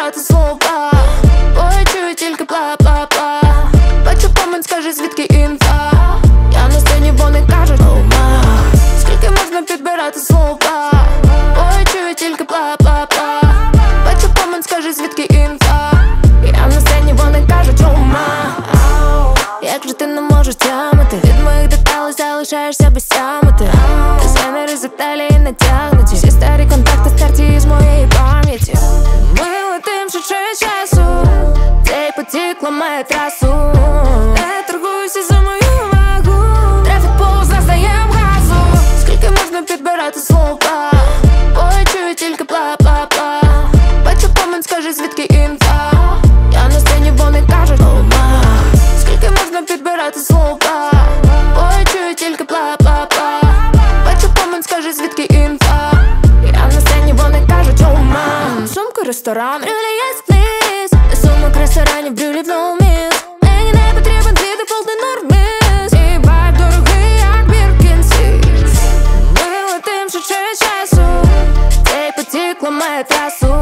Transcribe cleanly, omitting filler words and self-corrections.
підбирати слова, бо я чую тільки бла-бла-бла. Бачу комент, скажи, звідки інфа. Я на сцені, вони кажуть ома. Скільки можна підбирати слова, бо я чую тільки бла-бла-бла. Бачу комент, скажи, звідки інфа. Я на сцені, вони кажуть ома. Як же ти не можеш тямити? Від моїх деталей залишаєшся без тямити. Дизайнери з Італії натягнуті. Всі старі контакти стерті з моєї пам'яті. Ми летим швидше часу. Цей потік ламає трасу. Не торгуйся за мою увагу. Трафік повз нас даєм газу. Скільки можна підбирати слова, бо я чую тільки бла-бла-бла. Бачу комент, скажи, звідки інфа. Я на сцені, вони кажуть ома. Скільки можна підбирати слова, бо я чую тільки бла-бла-бла. Бачу комент, скажи, звідки інфа. Я на сцені, вони кажуть ома. Сумку, ресторан, брюлі є спліс. Сумок, ресторанів, брюлів, no miss. Мені не потрібен твій дефолтний норміс. І вайб дорогий, як Біркінсі. Ми летим швидше часу. Цей потік ламає трасу.